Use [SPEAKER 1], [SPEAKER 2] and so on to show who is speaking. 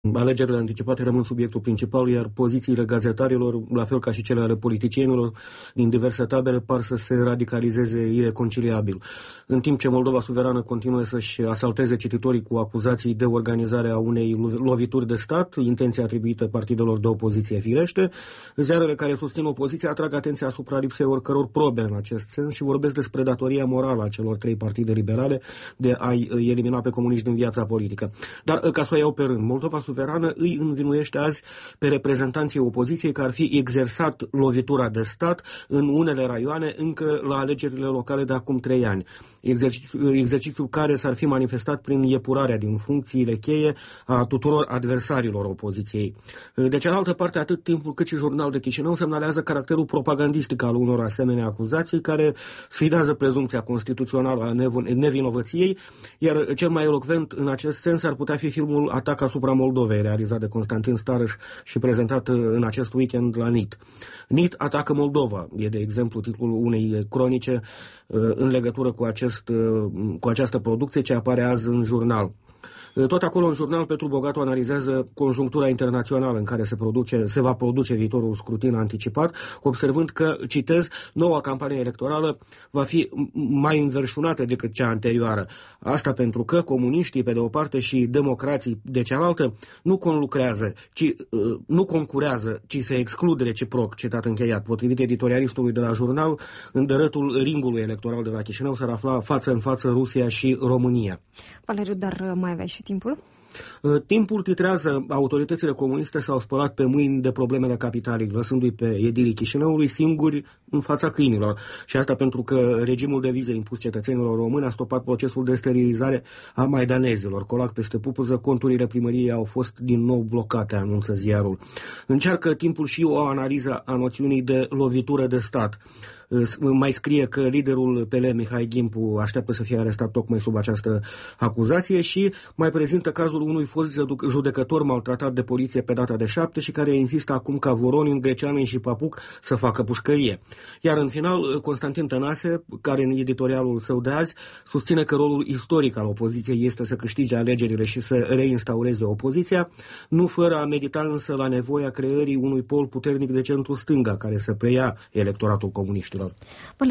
[SPEAKER 1] Alegerile anticipate rămân subiectul principal, iar pozițiile gazetarilor, la fel ca și cele ale politicienilor din diverse tabere, par să se radicalizeze ireconciliabil. În timp ce Moldova Suverană continuă să-și asalteze cititorii cu acuzații de organizare a unei lovituri de stat, intenția atribuită partidelor de opoziție firește, ziarele care susțin opoziția atrag atenția asupra lipsei oricăror probe în acest sens și vorbesc despre datoria morală a celor trei partide liberale de a-i elimina pe comuniști din viața politică. Dar, ca să o iau pe rând, Moldova Suverană îi învinuiește azi pe reprezentanții opoziției că ar fi exersat lovitura de stat în unele raioane încă la alegerile locale de acum 3 ani. Exercițiu care s-ar fi manifestat prin iepurarea din funcțiile cheie a tuturor adversarilor opoziției. De cealaltă parte, atât Timpul cât și Jurnal de Chișinău semnalează caracterul propagandistic al unor asemenea acuzații care sfidează prezumția constituțională a nevinovăției, iar cel mai elocvent în acest sens ar putea fi filmul Atac asupra Moldovei, realizat de Constantin Starăș și prezentat în acest weekend la NIT. NIT atacă Moldova, e de exemplu titlul unei cronice în legătură cu această producție ce apare azi în jurnal. Tot acolo în jurnal, Petru Bogatu analizează conjunctura internațională în care se va produce viitorul scrutin anticipat, observând că, citez, noua campanie electorală va fi mai înverșunată decât cea anterioară. Asta pentru că comuniștii, pe de o parte, și democrații, de cealaltă, nu concurează, ci se exclud reciproc, citat încheiat. Potrivit editorialistului de la jurnal, în dărâtul ringului electoral de la Chișinău s-ar afla față în față Rusia și România.
[SPEAKER 2] Valeriu, dar mai avea și Timpul?
[SPEAKER 1] Timpul titrează: autoritățile comuniste s-au spălat pe mâini de problemele capitalei, lăsându-i pe edilii Chișinăului singuri în fața câinilor. Și asta pentru că regimul de vize impus cetățenilor români a stopat procesul de sterilizare a maidanezilor. Colac peste pupuză, conturile primăriei au fost din nou blocate, anunță ziarul. Încearcă Timpul și o analiză a noțiunii de lovitură de stat. Mai scrie că liderul PL, Mihai Gimpu, așteaptă să fie arestat tocmai sub această acuzație și mai prezintă cazul unui fost judecător maltratat de poliție pe data de 7 și care insistă acum ca Voronin, Greceanu și Papuc să facă pușcărie. Iar în final, Constantin Tănase, care în editorialul său de azi susține că rolul istoric al opoziției este să câștige alegerile și să reinstaureze opoziția, nu fără a medita însă la nevoia creării unui pol puternic de centru-stânga care să preia electoratul comuniștilor.